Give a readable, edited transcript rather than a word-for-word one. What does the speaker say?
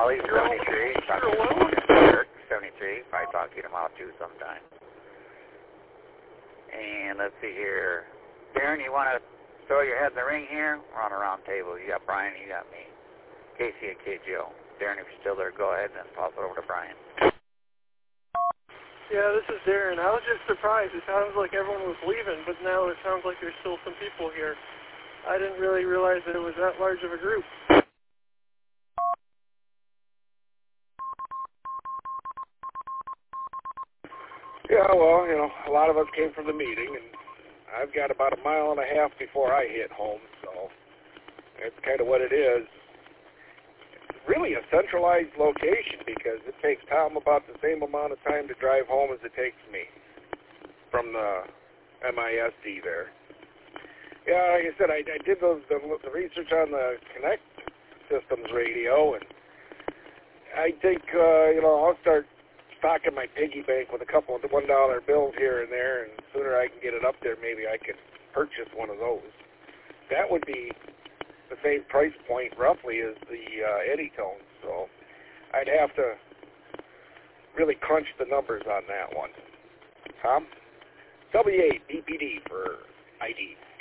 Holly, 73. Eric, 73. Probably talk to them out too sometime. And let's see here. Darren, you want to throw your head in the ring here? We're on a round table. You got Brian, you got me. Casey and KJO. Darren, if you're still there, go ahead and toss it over to Brian. Yeah, this is Darren. I was just surprised. It sounds like everyone was leaving, but now it sounds like there's still some people here. I didn't really realize that it was that large of a group. Yeah, well, you know, a lot of us came from the meeting, and I've got about a mile and a half before I hit home, so that's kind of what it is. It's really a centralized location because it takes Tom about the same amount of time to drive home as it takes me from the MISD there. Yeah, like I said, I did the research on the Connect Systems radio, and I think, you know, I'll start stocking my piggy bank with a couple of $1 bills here and there, and the sooner I can get it up there, maybe I can purchase one of those. That would be the same price point, roughly, as the Eddie-Tone, so I'd have to really crunch the numbers on that one. Tom? W8 DPD for ID.